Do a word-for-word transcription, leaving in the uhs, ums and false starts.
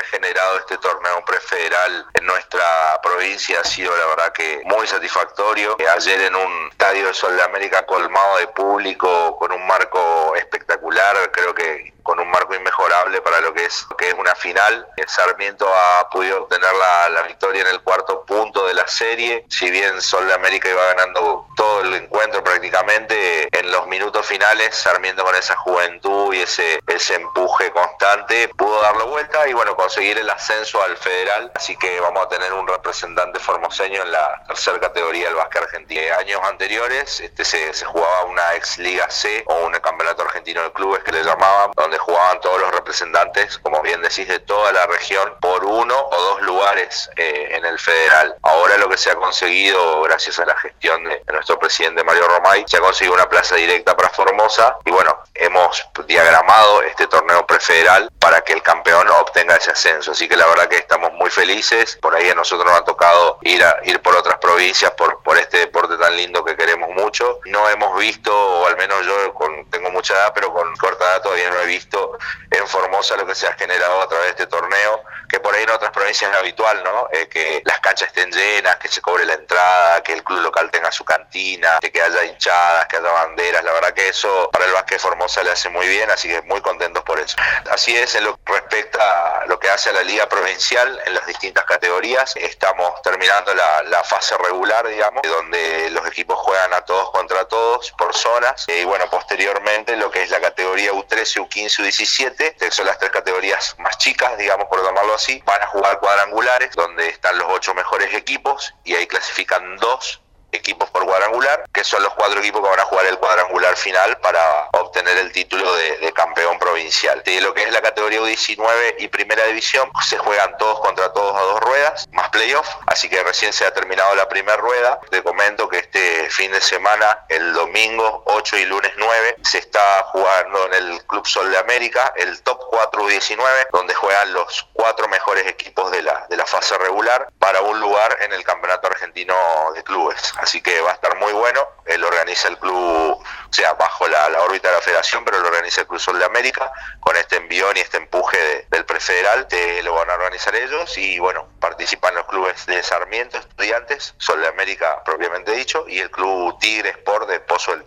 generado este torneo prefederal en nuestra provincia ha sido la verdad que muy satisfactorio. Ayer en un estadio de Sol de América colmado de público, con un marco espectacular, creo que con un marco inmejorable para lo que es, lo que es una final. Sarmiento ha podido obtener la, la victoria en el cuarto punto de la serie. Si bien Sol de América iba ganando todo el encuentro prácticamente, en los minutos finales Sarmiento, con esa juventud y ese, ese empuje constante, pudo darle vuelta y bueno, conseguir el ascenso al federal. Así que vamos a tener un representante formoseño en la tercera categoría del básquet argentino. Años anteriores este, se, se jugaba una ex Liga C o un campeonato argentino de clubes que le llamaban, donde jugaban todos los representantes, como bien decís, de toda la región por uno o dos lugares eh, en el federal. Ahora lo que se ha conseguido, gracias a la gestión de, de nuestro presidente Mario Romay, se ha conseguido una plaza directa para Formosa y bueno, hemos diagramado este torneo prefederal para que el campeón obtenga ese ascenso. Así que la verdad que estamos muy felices. Por ahí a nosotros nos ha tocado ir a, ir por otras provincias por, por este deporte tan lindo que queremos mucho. No hemos visto, o al menos yo con, tengo mucha edad, pero con corta edad todavía no he visto en Formosa lo que se ha generado a través de este torneo, que por ahí en otras provincias es habitual, ¿no? Eh, que las canchas estén llenas, que se cobre la entrada, que el club local tenga su cantina, que haya hinchadas, que haya banderas. La verdad que eso para el básquet Formosa le hace muy bien, así que muy contentos por eso. Así es, en lo que respecta a lo que hace a la liga provincial en las distintas categorías, estamos terminando la, la fase regular, digamos, donde los equipos juegan a todos contra todos por zonas, y bueno, posteriormente lo que es la categoría U trece, U quince, U diecisiete, que son las tres categorías más chicas, digamos, por llamarlo así, van a jugar cuadrangulares, donde están los ocho mejores equipos, y ahí clasifican dos equipos por cuadrangular, que son los cuatro equipos que van a jugar el cuadrangular final para obtener el título de, de campeón provincial. De lo que es la categoría U diecinueve y primera división, se juegan todos contra todos a dos ruedas, más playoff, así que recién se ha terminado la primera rueda. Te comento que este fin de semana, el domingo ocho y lunes nueve, se está jugando en el Club Sol de América el top cuatro U diecinueve, donde juegan los cuatro mejores equipos de la, de la fase regular para un lugar en el Campeonato Argentino de Clubes. Así que va a estar muy bueno. Él organiza el club, o sea, bajo la, la órbita de la federación, pero lo organiza el Club Sol de América, con este envión y este empuje de, del prefederal. Te lo van a organizar ellos y bueno, participan los clubes de Sarmiento, Estudiantes, Sol de América propiamente dicho, y el Club Tigre Sport de Pozo del